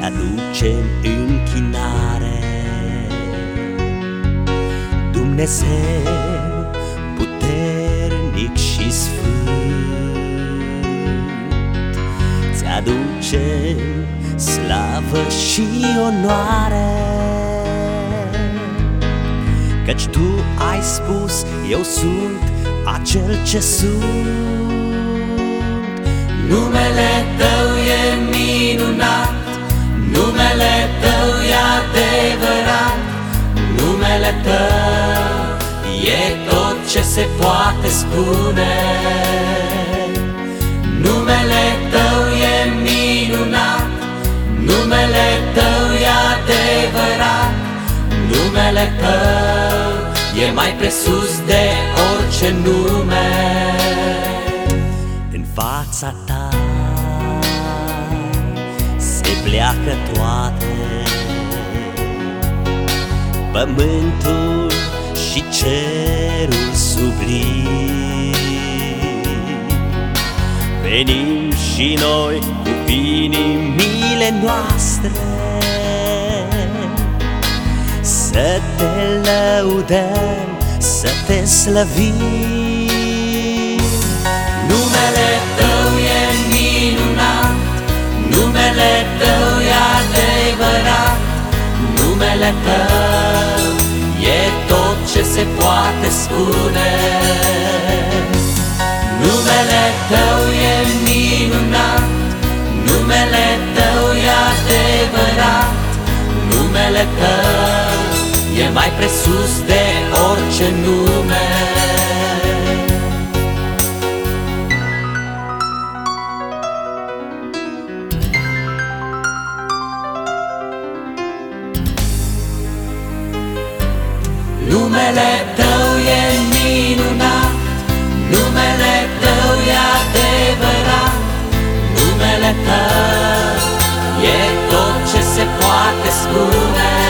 aducem închinare. Dumnezeu puternic și sfânt, ți-aducem slavă și onoare, căci Tu ai spus, eu sunt acel ce sunt. Numele Tău e minunat, numele Tău e adevărat, numele Tău e tot ce se poate spune. Numele Tău e minunat, numele Tău e adevărat, numele Tău e mai presus de orice nume. În fața Ta se pleacă toate, pământul și cerul sublim. Venim și noi cu inimile noastre să Te lăudăm, să Te slăvim. Numele Tău e minunat, numele Tău e adevărat, numele Tău e tot ce se poate spune. Numele Tău e minunat, numele Tău e adevărat, numele Tău e mai presus de orice nume. Numele Tău e minunat, numele Tău e adevărat, numele Tău e tot ce se poate spune.